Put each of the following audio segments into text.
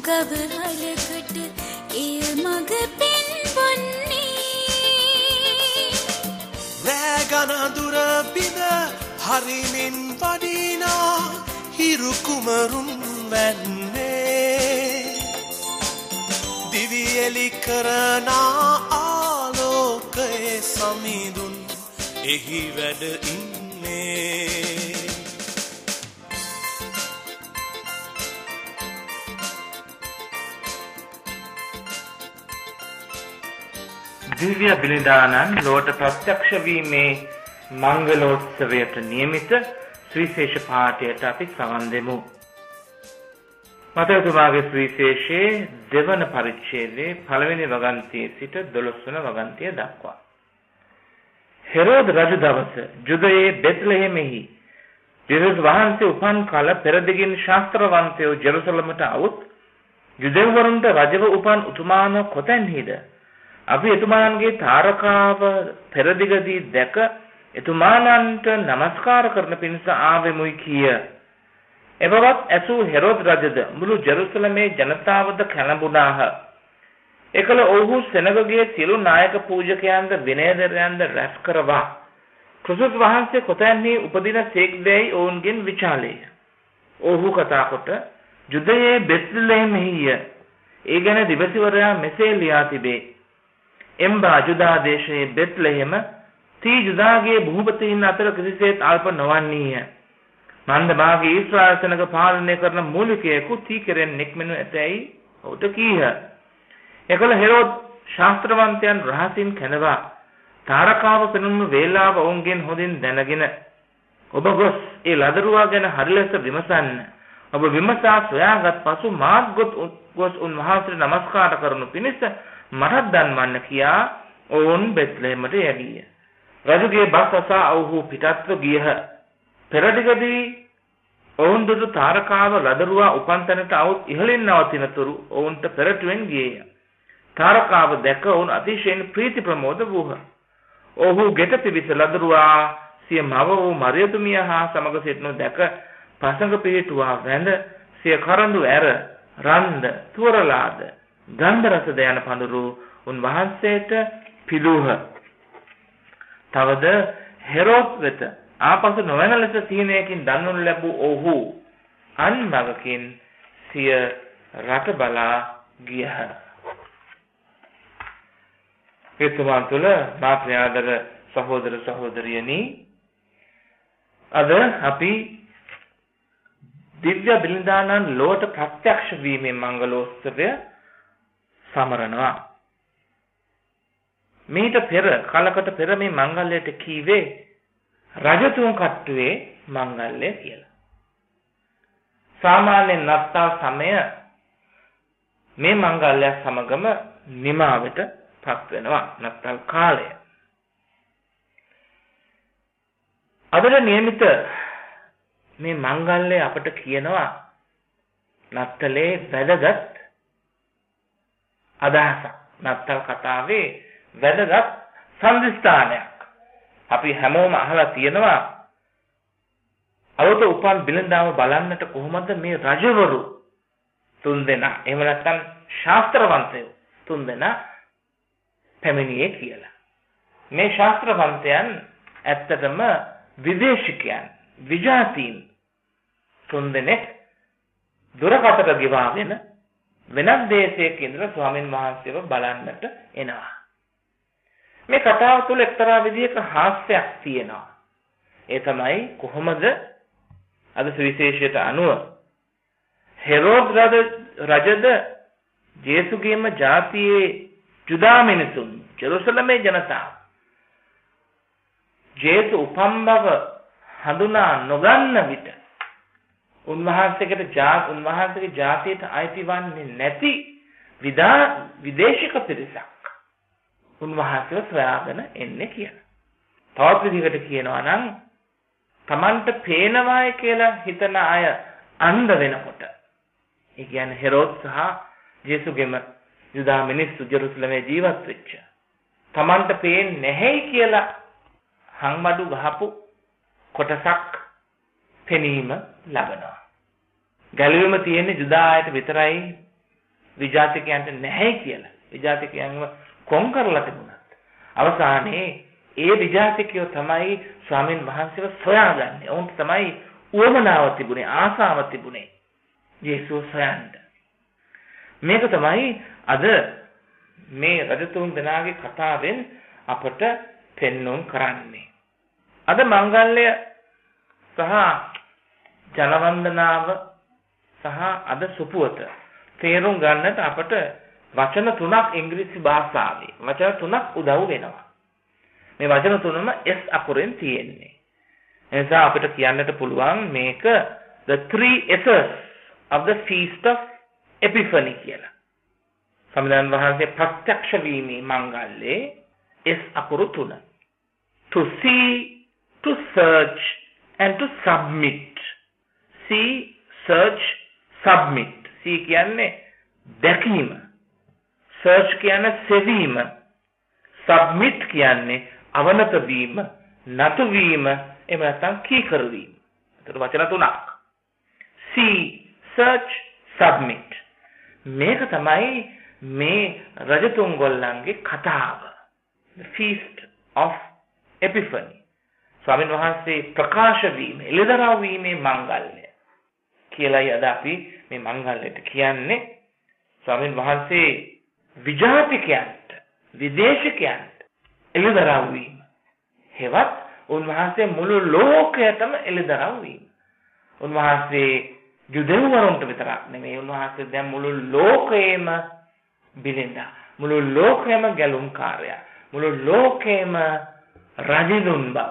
කවහලකට එය මග පෙන් වන්නේ රෑගනදුර බිඳ හරිමින් වඩිනා හිරු කුමරුන් වැන්නේ දිවි එලි කරනා ආලෝකයේ සමිඳුන් එහි වැඩ ඉන්නේ දිව්‍ය බිලිඳානන් ලෝට ප්‍රත්‍යක්ෂ වීමේ මංගලෝත්සවයට නියමිත සුවිශේෂ පාඨයට අපි සවන් දෙමු. මතකතුමාගේ සුවිශේෂයේ දෙවන පරිච්ඡේදයේ පළවෙනි වගන්තියේ සිට 12 වන වගන්තිය දක්වා. හෙරෝද රජු දවස ජුදයේ බෙත්ලෙහෙමෙහි ජේසුස් වහන්සේ උපන් කල පෙරදිගින් ශාස්ත්‍රවන්තයෝ ජෙරුසලමට આવුත් යුදෙව්වරුන්ට රජව උපන් උතුමාන කොතැන්හිද අපි එතුමාන්ගේ තාරකාව පෙරදිගදී දැක එතුමානන්ට নমස්කාර කරන පිණිස ආවෙමුයි කිය. එබවත් ඇසූ හෙරෝද රජද මුළු ජෙරුසලමේ ජනතාවද කැළඹුණාහ. එකල ඔහු සෙනගගේ සියලු නායක පූජකයන්ද විනයදරයන්ද රැස් කරවා ක්‍රිස්තුස් වහන්සේ කොතැන්හි උපදින සේක්දැයි ඔවුන්ගෙන් විචාලේය. ඔහු කතා කොට ජුදයේ බෙත්ලෙහෙමෙහිය. ඒ ගැන දිවසිවරයා මෙසේ ලියා තිබේ. එම්බා ජුදා දේශයේ බෙත්ලෙහෙම තී ජුදාගේ භූපතීන් අතර කිසිසේත් අල්ප නොවන්නේය. මන්දභාගී ඊශ්‍රායල් සෙනග පාලනය කරන මූලිකයෙකු තී කෙරෙන් නික්මෙනු ඇතැයි ඔහුට කීහ. එකල හෙරෝද් ශාස්ත්‍රවන්තයන් රහසින් කැඳවා තාරකාව පෙනුණු වේලාව ඔවුන්ගෙන් හොඳින් දැනගෙන ඔබ ගොස් ඒ ලදරුවා ගැන හරි ලෙස විමසන්න. ඔබ විමසා සොයාගත් පසු මාත් ගොස් උන්වහන්සේට নমස්කාර කරනු පිණිස මටත් දන්වන්න කියා ඔවුන් බෙත්ලෙහෙමට යැවීය. රජුගේ බස් අසා ඔවුහු පිටත්ව ගියහ. පෙරදිගදී ඔවුන් දුටු තාරකාව ලදරුවා උපන් තැනට આવුත් ඉහළින් නවතිනතුරු ඔවුන්ට පෙරටුවෙන් ගියේය. තාරකාව දැක ඔවුන් අතිශයින් ප්‍රීති ප්‍රමෝද වූහ. ඔහු ගෙට පිවිස ලදරුවා සිය මව වූ මරියතුමිය හා සමග සිටනු දැක පසඟ පිහිටුවා වැඳ සිය කරඬු ඇර රන්ද තුවරලාද ගන්ධ රසද යන පඳුරු උන්වහන්සේට පිළූහ. තවද හෙරෝද් වෙත ආපසු නොවන ලෙස සිහිනයකින් දන්වනු ලැබූ ඔහු අන්මගකින් සිය රට බලා ගියහ. එතුමන් තුළ මා ප්‍රියාදර සහෝදර සහෝදරියනි, අද අපි දිව්‍ය බිලිඳානන් ලෝට ප්‍රත්‍යක්ෂ වීමේ මංගලෝත්සවය සමරනවා. මීට පෙර කලකට පෙර මේ මංගල්‍යයට කීවේ රජතුන් කට්ටුවේ මංගල්‍ය කියලා. සාමාන්‍ය නත්තල් සමය මේ මංගල්‍ය සමගම නිමාවට පත් වෙනවා. නත්තල් කාලය. අදට නියමිත මේ මංගල්‍ය අපට කියනවා නත්තලේ වැදගත් අදහසක්. නත්තල් කතාවේ වැදගත් සම්දිස්ථානයක්. අපි හැමෝම අහලා තියෙනවා අලුත උපන් බිලඳාම බලන්නට කොහොමද මේ රජවරු තුන්දෙනා එහෙම නැත්නම් ශාස්ත්‍රවන්තයෝ තුන්දෙනා පැමිණියේ කියලා. මේ ශාස්ත්‍රවන්තයන් ඇත්තටම විදේශිකයන් විජාතීන් තුන්දෙනෙක් දුරකටට ගෙවාගෙන වෙනත් දේශයක ඉඳලා ස්වාමින් වහන්සේව බලන්නට එනවා. මේ කතාව තුළ එක්තරා විදිහක හාස්‍යයක් තියෙනවා. ඒ තමයි කොහොමද අද සුවිශේෂයට අනුව හෙරෝද් රජද ජේසුගේම ජාතියේ ජුදා මිනිසුන් ජෙරුසලමේ ජනතාව ජේසු උපන් බව හඳුනා නොගන්න විට උන්වහන්සේගේ ජාතියට අයිති වන්නේ නැති විදේශික පිරිසක් උන්වහන්සේව සොයාගෙන එන්නේ කියලා. තවත් විදිහකට කියනවා නම් Tamanට පේනවායි කියලා හිතන අය අන්ධ වෙනකොට, ඒ කියන්නේ හෙරෝද් සහ ජේසුගේම යුදා මිනිස්සු ජෙරුසලමේ ජීවත් වෙච්ච Tamanට පේන්නේ නැහැයි කියලා හංබඩු ගහපු කොටසක් පෙනීම ලබනවා. ගැලවීම තියෙන්නේ ජුදා අයට විතරයි විජාතිකයන්ට නැහැ කියලා. විජාතිකයන්ව කොන් කරලා තිබුණත් අවසානයේ ඒ විජාතිකයෝ තමයි ස්වාමීන් වහන්සේව සොයාගන්නේ. ඔවුන්ට තමයි උවමනාව තිබුණේ, ආසාව තිබුණේ යේසුව සොයන්න. මේක තමයි අද මේ රජතුන් දෙනාගේ කතාවෙන් අපට පෙන්වුම් කරන්නේ. අද මංගල්‍ය සහ ජනවන්දනාව සහ අද සුපුවත තේරුම් ගන්නට අපට වචන තුනක් ඉංග්‍රීසි භාෂාවේ වචන තුනක් උදව් වෙනවා. මේ වචන තුනම S අකුරෙන් තියෙන්නේ. එනිසා අපිට කියන්නට පුළුවන් මේක the three S's of the feast of Epiphany කියලා. සම්විධාන වහන්සේ ප්‍රත්‍යක්ෂ වීමේ මංගල්‍යයේ S අකුරු තුන. To see, to search and to submit. See, search, submit. See කියන්නේ දැකීම. Search කියන්නේ සෙවීම. Submit කියන්නේ අවනත වීම, නතු වීම, එහෙම නැත්නම් කීකරු වීම. ඒතර වචන තුනක්. See, search, submit. මේක තමයි මේ රජතුන් ගොල්ලන්ගේ කතාව. The feast of Epiphany. ස්වාමීන් වහන්සේ ප්‍රකාශ වීම, එළිදරව් වීමේ මංගල්‍ය කියලායි අද අපි මේ මංගල්‍යයට කියන්නේ. ස්වාමීන් වහන්සේ විජාතිකයන්ට, විදේශිකයන්ට එළිදරව් වීම. හෙවත් උන්වහන්සේ මුළු ලෝකයටම එළිදරව් වීම. උන්වහන්සේ යුදෙව්වරුන්ට විතරක් නෙමෙයි, උන්වහන්සේ දැන් මුළු ලෝකයේම බිලින්දා. මුළු ලෝකයේම ගැලුම්කාරයා. මුළු ලෝකයේම රජිනුන් බව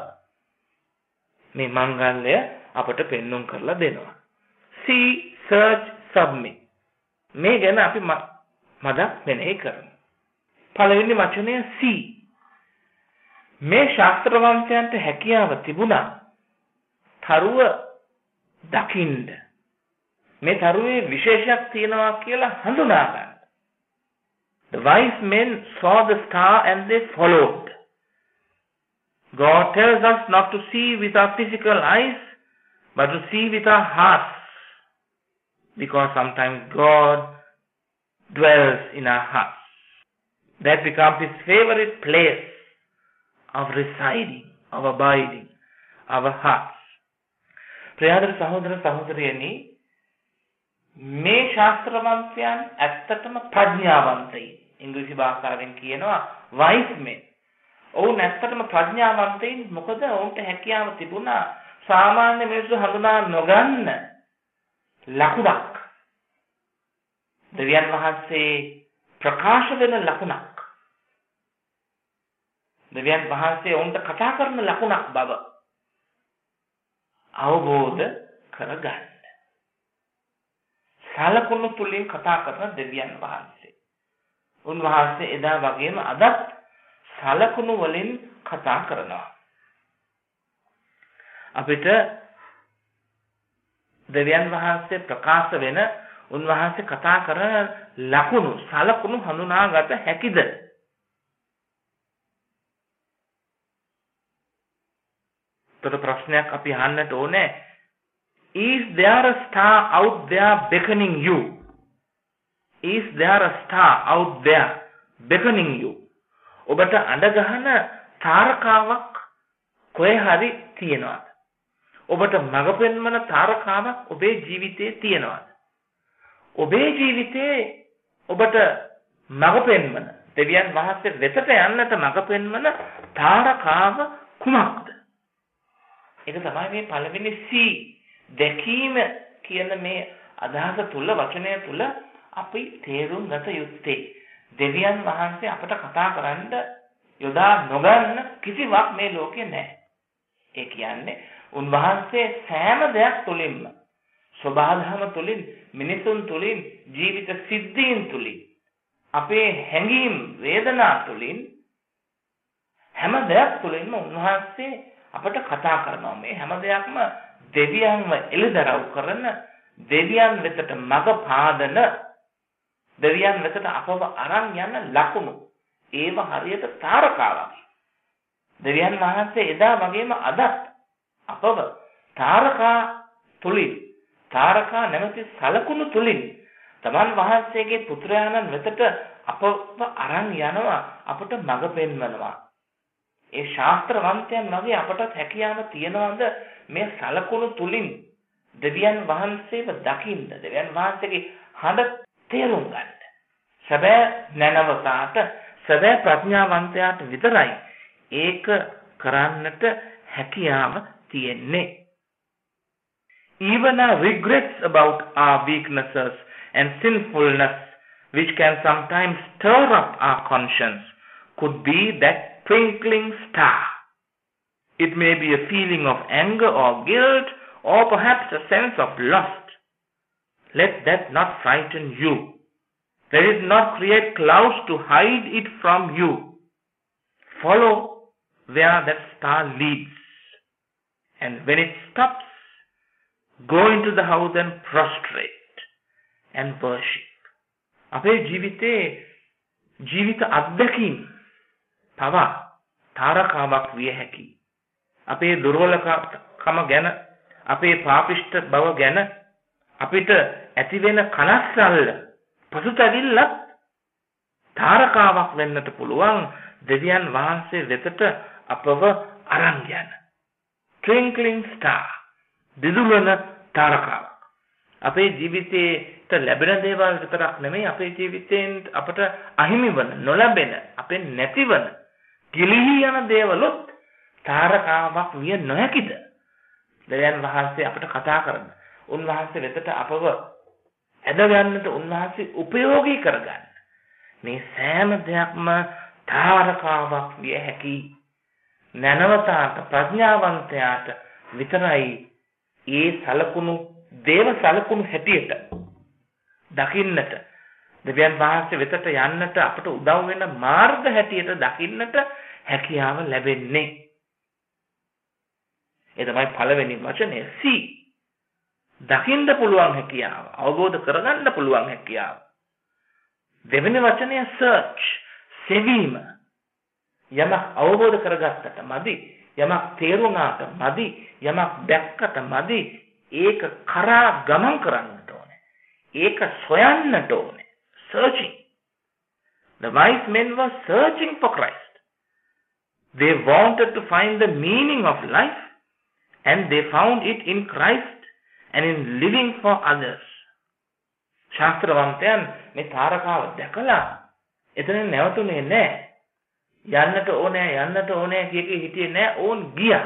මේ මංගල්‍ය අපට පෙන්වුම් කරලා දෙනවා. See, search, submit. මේ ගැන අපි මදක් මෙනෙහි කරමු. පළවෙනි වචනය see. මේ ශාස්ත්‍රවංශයන්ට හැකියාව තිබුණා තරුව දකින්න. මේ තරුවේ විශේෂයක් තියෙනවා කියලා හඳුනා ගන්න. The wise men saw the star and they followed. God tells us not to see with our physical eyes, but to see with our hearts. Because sometimes God dwells in our hearts. That becomes His favorite place of residing, of abiding, our hearts. ප්‍රියදර සහෝදර සහෝදරියනි, මේ ශාස්ත්‍රවංශයන් ඇත්තටම ප්‍රඥාවන්තයි. ඉංග්‍රීසි භාෂාවෙන් කියනවා wise men. ඔවුන් ඇත්තටම ප්‍රඥාවන්තයින්. මොකද ඔවුන්ට හැකියාව තිබුණා සාමාන්‍ය මිනිස්සු හඳුනා නොගන්න ලකුණක්, දෙවියන් වහන්සේ ප්‍රකාශ වෙන ලකුණක්, දෙවියන් වහන්සේ ඔවුන්ට කතා කරන ලකුණක් බව අවබෝධ කරගන්න. සලකුණු තුලින් කතා කරන දෙවියන් වහන්සේ. උන්වහන්සේ එදා වගේම අදත් සලකුණු වලින් කතා කරනවා. අපිට දෙවියන් වහන්සේ ප්‍රකාශ වෙන, උන්වහන්සේ කතා කරන ලකුණු, සලකුණු හඳුනාගත හැකිද? තොර ප්‍රශ්නයක් අපි අහන්නට ඕනේ. Is there a star out there beckoning you? Is there a star out there beckoning you? ඔබට අඬ ගහන තාරකාවක් කොහේ හරි තියෙනවද? ඔබට මඟ පෙන්වන තාරකාවක් ඔබේ ජීවිතේ තියෙනවද? ඔබේ ජීවිතේ ඔබට මඟ පෙන්වන, දෙවියන් වහන්සේ වෙතට යන්නට මඟ පෙන්වන තාරකාව කුමක්ද? ඒක තමයි මේ පළවෙනි C, දැකීම කියන මේ අදහස තුල, වචනය තුල අපි තේරුම් ගත යුත්තේ. දෙවියන් වහන්සේ අපට කතා කරන්න යොදා නොගන්න කිසිවක් මේ ලෝකේ නැහැ. ඒ කියන්නේ උන්වහන්සේ සෑම දෙයක් තුලින්ම, සබාධම තුලින්, මිනිසුන් තුලින්, ජීවිත සිද්ධීන් තුලින්, අපේ හැඟීම්, වේදනා තුලින්, හැම දෙයක් තුලින්ම උන්වහන්සේ අපට කතා කරනවා. මේ හැම දෙයක්ම දෙවියන්ව එළිදරව් කරන, දෙවියන් වෙතට මඟ පාදන, දෙවියන් වෙතට අපව අරන් යන ලකුණු. ඒව හරියට තාරකාවක්. දෙවියන් වහන්සේ එදා වගේම අදත් අපව තාරකා තුලින්, තාරකා නැමැති සලකුණු තුලින් තමන් වහන්සේගේ පුත්‍රයාණන් වෙතට අපව අරන් යනවා, අපට මඟ පෙන්වනවා. ඒ ශාස්ත්‍රවන්තයන් වගේ අපටත් හැකියාව තියනවාද මේ සලකුණු තුලින් දෙවියන් වහන්සේව දකින්න, දෙවියන් වහන්සේගේ හඬ තේරුම් ගන්න. සැබෑ නැනවතාට, සැබෑ ප්‍රඥාවන්තයාට විතරයි ඒක කරන්නට හැකියාව තියෙන්නේ. Even our regrets about our weaknesses and sinfulness, which can sometimes stir up our conscience, could be that twinkling star. It may be a feeling of anger or guilt, or perhaps a sense of lust. Let that not frighten you. Let it not create clouds to hide it from you. Follow where that star leads. And when it stops, go into the house and prostrate and worship. අපේ ජීවිත අත්දැකීම් පවා තාරකාවක් විය හැකි. අපේ දුර්වලකම ගැන, අපේ පාපිෂ්ඨ බව ගැන අපිට ඇති වෙන කනස්සල්ල, පසුතැවිල්ලත් තාරකාවක් වෙන්නට පුළුවන් දෙවියන් වහන්සේ වෙතට අපව අරන් යන. Twinkling star, දිදුලන තාරකාවක්. අපේ ජීවිතේට ලැබෙන දේවල් විතරක් නෙමෙයි, අපේ ජීවිතෙන් අපට අහිමි වන, නොලැබෙන, අපෙන් නැතිවන, කිලිහි යන දේවලුත් තාරකාවක් විය නොහැකිද? දෙවියන් වහන්සේ අපට කතා කරන, උන්වහන්සේ වෙතට අපව ඇද ගන්නට, උන්වහන්සේ උපයෝගී කරගන්න. මේ සෑම දෙයක්ම තාරකාවක් විය හැකි. නැනවතාට, ප්‍රඥාවන්තයාට විතරයි ඒ සලකුණු, දේව සලකුණු හැටියට දකින්නට, දෙවියන් වහන්සේ වෙතට යන්නට අපට උදව් වෙන මාර්ග හැටියට දකින්නට හැකියාව ලැබෙන්නේ. ඒ තමයි පළවෙනි වචනේ see. දකින්න පුළුවන් හැකියාව, අවබෝධ කරගන්න පුළුවන් හැකියාව. දෙවෙනි වචනය search, සෙවීම. යමක් අවබෝධ කරගත්තට මදි, යමක් තේරුණාට මදි, යමක් දැක්කට මදි, ඒක කරා ගමන් කරන්නට ඕනේ. ඒක සොයන්නට ඕනේ. Searching. The wise men were searching for Christ. They wanted to find the meaning of life, and they found it in Christ and in living for others. ශාස්ත්‍රවන්තයන් මේ තාරකාව දැකලා එතන නැවතුනේ නැහැ. යන්නට ඕනේ කියකේ හිටියේ නැහැ. ඕන් ගියා.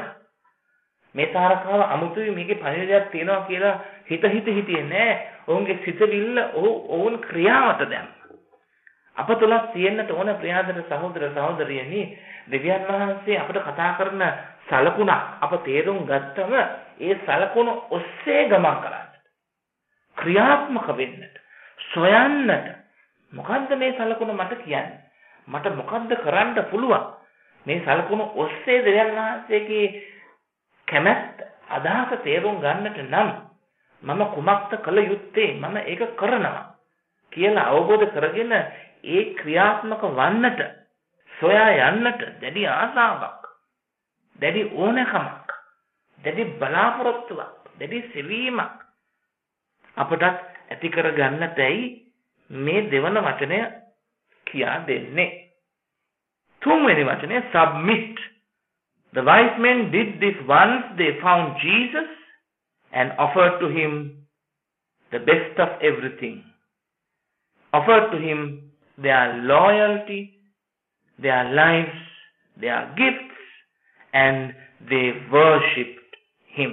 මේ තාරකාව අමුතුයි, මේකේ පණිවිඩයක් තියෙනවා කියලා හිතියේ නැහැ. ඔවුන්ගේ සිතවිල්ල ඔවුන් ක්‍රියාවට දැම්මා. අප තුල තියෙන්නට ඕන ප්‍රියාදර සහෝදර සහෝදරියනි, දෙවියන් වහන්සේ අපට කතා කරන සලකුණක් අප තේරුම් ගත්තම ඒ සලකුණ ඔස්සේ ගමන් කරන්නට, ක්‍රියාත්මක වෙන්නට, සොයන්නට. මොකද්ද මේ සලකුණ මට කියන්නේ? මට මොකද්ද කරන්න පුළුවන්? මේ සලකුණ ඔස්සේ දෙවියන් වහන්සේගේ කැමැත්ත, අදහස තේරුම් ගන්නට නම් මම කුමක්ද කළ යුත්තේ? මම ඒක කරනවා කියලා අවබෝධ කරගෙන ඒ ක්‍රියාත්මක වන්නට, සොයා යන්නට දැඩි ආසාවක්, දැඩි ඕනකමක්, දැඩි බලාපොරොත්තුවක්, දැඩි සෙවීමක් අපටත් ඇති කර ගන්නටයි මේ දෙවන වචනය කියා දෙන්නේ. තුන්වෙනි වචනය submit. The wise men did this once they found Jesus and offered to him the best of everything. Offered to him their loyalty, their lives, their gifts, and they worshipped him.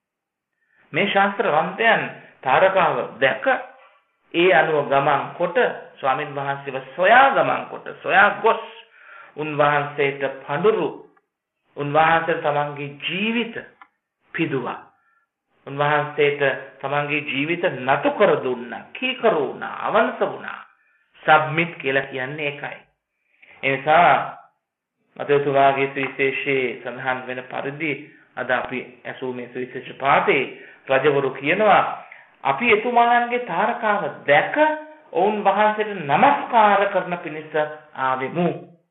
මේ ශාස්ත්‍රවන්තයන් තාරකාව දැක ඒ අනුව ගමන් කොට, ස්වාමින් වහන්සේව සොයා ගමන් කොට, සොයා ගොස් උන්වහන්සේට පඳුරු, උන්වහන්සේට තමන්ගේ ජීවිත පිදුවා, උන්වහන්සේට තමන්ගේ ජීවිත නතු කර දුන්නා, කීකරු වුණා, අවංස වුණා. සබ්මිට් කියලා කියන්නේ ඒකයි. ඒ නිසා මතේසුවාගේ සුවිශේෂයේ සඳහන් වෙන පරිදි අද අපි ඇසූ මේ සුවිශේෂ පාඨේ රජවරු කියනවා අපි එතුමාන්ගේ තාරකාව දැක ඔවුන් වහන්සේට নমස්කාර කරන පිණිස ආවෙමු.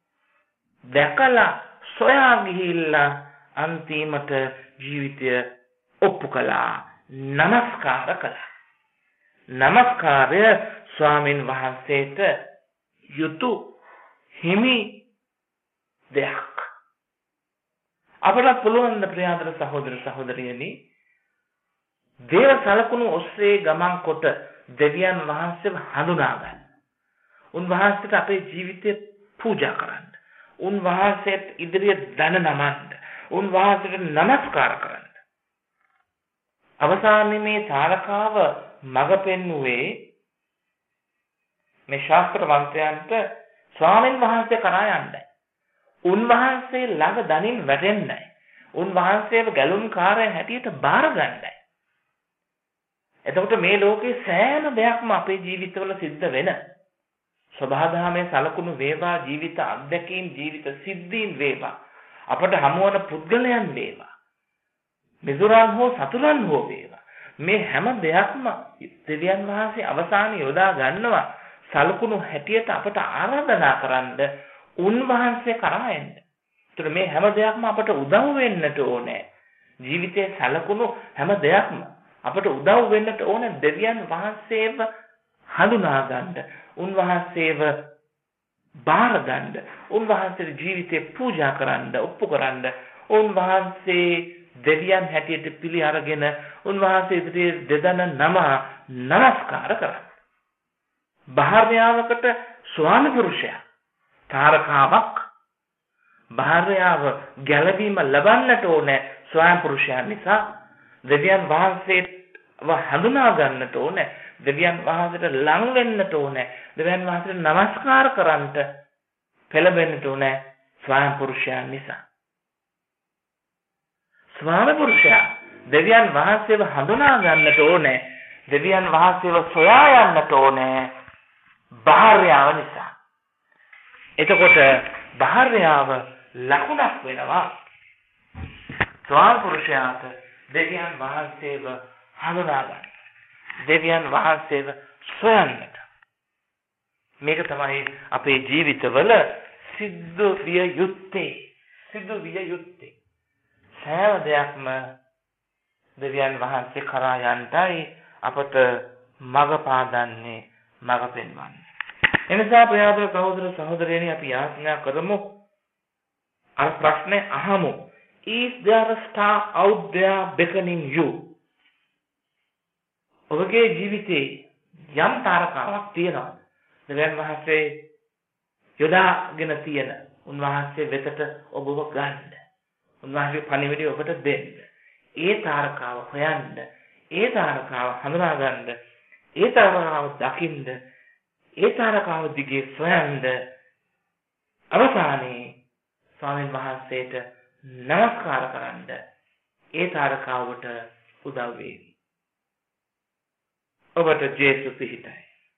දැකලා සොයා ගිහිල්ලා අන්තිමට ජීවිතය ඔප්පු කළා, নমස්කාර කළා. নমස්කාරය ස්වාමින් වහන්සේට යුතු හිමි දෙයක්. අපට පුළුවන් ද ප්‍රියාදර සහෝදර සහෝදරියනි දේව සලකුණු ඔස්සේ ගමන් කොට දෙවියන් වහන්සේව හඳුනා ගන්න. උන්වහන්සේට අපේ ජීවිතේ පූජා කරන්න. උන්වහන්සේට ඉදිරියේ දන නමන්න. උන්වහන්සේට නමස්කාර කරන්න. අවසානයේ මේ තාරකාව මඟ පෙන්වුවේ මේ ශාස්ත්‍රවන්තයන්ට ස්වාමීන් වහන්සේ කරා යන්නයි. උන්වහන්සේ ළඟ දනින් වැටෙන්නයි. උන්වහන්සේව ගැලුම්කාරය හැටියට බාර ගන්නයි. එතකොට මේ ලෝකේ සෑම දෙයක්ම අපේ ජීවිතවල සිද්ධ වෙන සබහාදහමේ සලකුණු වේවා, ජීවිත අත්දැකීම්, ජීවිත සිද්ධීන් වේවා, අපට හමුවන පුද්ගලයන් වේවා, මිතුරන් හෝ සතුරන් හෝ වේවා, මේ හැම දෙයක්ම දෙවියන් වහන්සේ අවසානයේ යොදා ගන්නවා සලකුණු හැටියට අපට ආරාධනා කරන්න උන්වහන්සේ කරා එන්න. ඒතර මේ හැම දෙයක්ම අපට උදව් වෙන්නට ඕනේ. ජීවිතයේ සලකුණු හැම දෙයක්ම අපට උදව් වෙන්නට ඕනේ දෙවියන් වහන්සේව හඳුනා ගන්න, උන්වහන්සේව බාර ගන්න, උන්වහන්සේගේ ජීවිතේ පූජා කරන්න, ඔප්පු කරන්න, උන්වහන්සේ දෙවියන් හැටියට පිළි අරගෙන උන්වහන්සේ ඉදිරියේ දෙදන නමස්කාර කරන්න. භාර්යාවකට ස්වාමි පුරුෂයා තාරකාවක්, භාර්යාව ගැලවීම ලබන්නට ඕනේ ස්වාමි පුරුෂයා නිසා. දෙවියන් වහන්සේව හඳුනා ගන්නට ඕනේ, දෙවියන් වහන්සේට ලං වෙන්නට ඕනේ, දෙවියන් වහන්සේට නමස්කාර කරන්නට පෙළඹෙන්නට ඕනේ ස්වාමි පුරුෂයා නිසා. ස්වාමි පුරුෂයා දෙවියන් වහන්සේව හඳුනා ගන්නට ඕනේ, දෙවියන් වහන්සේව සොයා යන්නට ඕනේ භාර්යාව නිසා. එතකොට භාර්යාව ලකුණක් වෙනවා ස්වාමි පුරුෂයාට දෙවියන් වහන්සේව හඳුනා ගන්න, දෙවියන් වහන්සේව සොයන්නට. මේක තමයි අපේ ජීවිතවල සිද්ධ විය යුත්තේ. සෑම දෙයක්ම දෙවියන් වහන්සේ කරා යන්නයි අපට මඟ පාදන්නේ, මඟ පෙන්වන්නේ. එනිසා ප්‍රියාදර සහෝදර සහෝදරියනි, අපි යාඥා කරමු, අර ප්‍රශ්නේ අහමු. Is there a star out there beckoning you? ඔබගේ ජීවිතේ යම් තාරකාවක් තියෙනවා. දෙවියන් වහන්සේ යොදාගෙන තියෙන, උන්වහන්සේ වෙතට ඔබව ගන්න, උන්වහන්සේ පණිවිඩය ඔබට දෙන්න. ඒ තාරකාව හොයන්න, ඒ තාරකාව හඳුනා ගන්න, ඒ තාරකාව දකින්න, ඒ තාරකාව දිගේ සොයන්න. අවසානයේ ස්වාමීන් වහන්සේට නමස්කාර කරන්න ඒ තාරකාවට උදව් වේවි. ඔබට ජේසුස් පිහිටයි.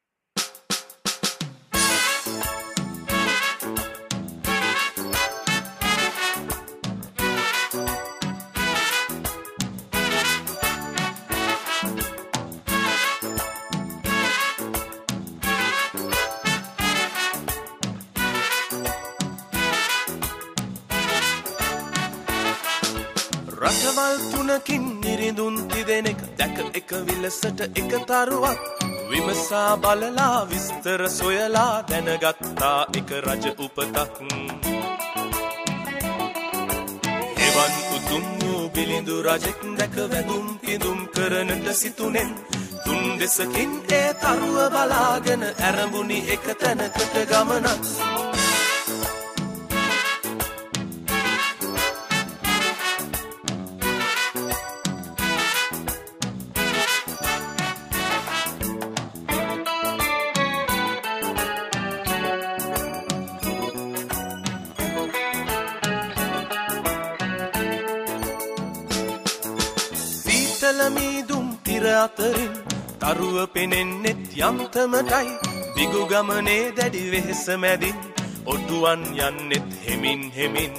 රටවල් තුනකින් නිරිඳුන් තිදෙනෙක් දැක එක විලසට එක තරුවක් විමසා බලලා විස්තර සොයලා දැනගත්තා එක රජ උපතක්. එවන් උතුම් වූ බිලිඳු රජෙක් දැක වැඳුම් පිදුම් කරනට සිතුනෙන් තුන් දෙසකින් ඒ තරුව බලාගෙන ඇරඹුණි එක තැනකට ගමනක්. මීදුම් තිර අතරින් තරුව පෙනෙන්නෙත් යම්තමටයි දිගු ගමනේ දැඩි වෙහෙස මැදින් ඔටුවන් යන්නෙත් හෙමින් හෙමින්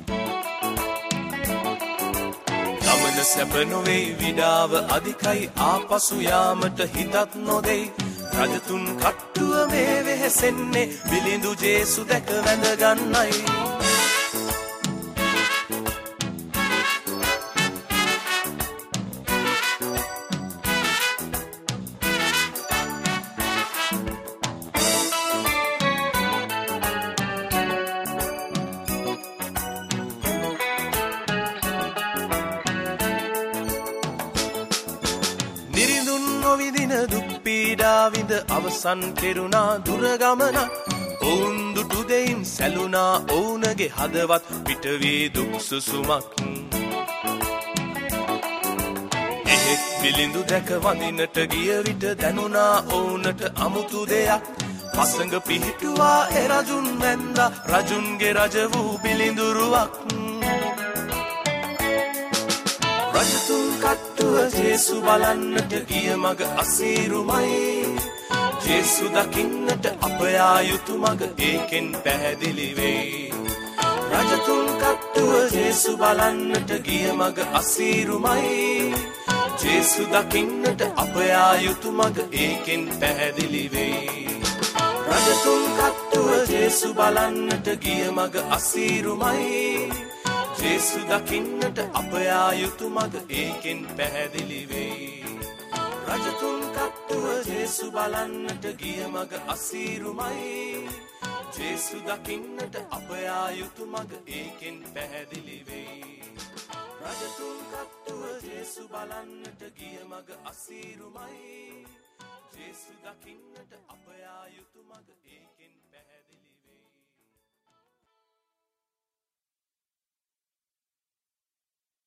ගමන සැප නොවේ විඩාව අධිකයි ආපසු යාමට හිතත් නොදෙයි රජතුන් කට්ටුව මේ වෙහෙසෙන්නේ බිලිඳු ජේසු දැක වැඳ ගන්නයි නොවිදින දුක් පීඩා විඳ අවසන් කෙරුණා දුර ගමන ඔවුන් දුටු දෙයින් සැලුනා ඔවුනගේ හදවත් පිට වී දුක් සුසුමක් එහෙත් විලිඳු දැක වඳින්නට ගිය විට දැනුණා ඔවුනට අමුතු දෙයක් පසඟ පිහිටුවා ඒ රජුන් වැන්දා රජුන්ගේ රජ වූ බිලිඳුරුවක් රජතුන් කට්ටුව ජේසු බලන්නට ගිය මග අසීරුමයි ජේසු දකින්නට අප යා යුතු මග ඒකෙන් පැහැදිලි වෙයි රජතුන් කට්ටුව ජේසු බලන්නට ගිය මග අසීරුමයි ජේසු දකින්නට අප යා යුතු මග ඒකෙන් පැහැදිලි වෙයි රජතුන් කට්ටුව ජේසු බලන්නට ගිය මග අසීරුමයි ජේසු දකින්නට අප යා යුතු මග ඒකෙන් පැහැදිලි වෙයි රජතුන් කට්ටුව ජේසු බලන්නට ගිය මග අසීරුමයි ජේසු දකින්නට අප යා යුතු මග ඒකෙන් පැහැදිලි වෙයි රජතුන් කට්ටුව ජේසු බලන්නට ගිය මග අසීරුමයි ජේසු දකින්නට අප යා යුතු මග ඒකෙන් පැහැදිලි